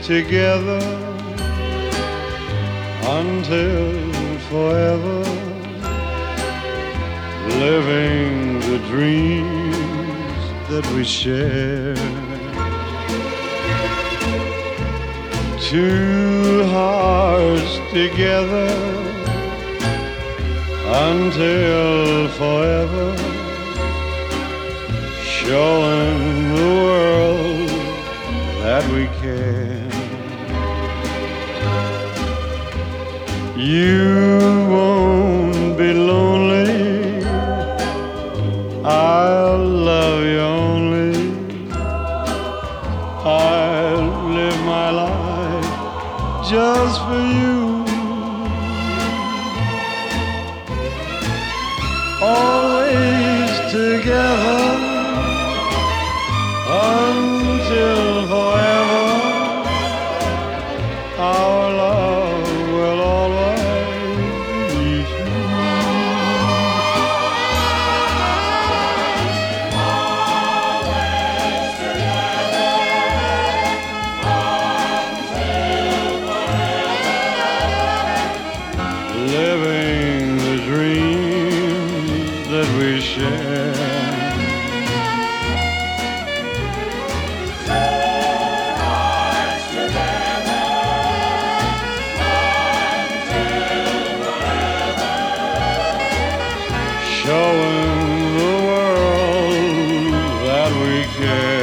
together until forever, living the dreams that we share. Two hearts together until forever, showing the world that we care. You won't be lonely, I'll love you only. I'll live my life just for you. Always together until forever, our love will always be true. Always together until forever, Living the dreams that we share. Showing the world that we care.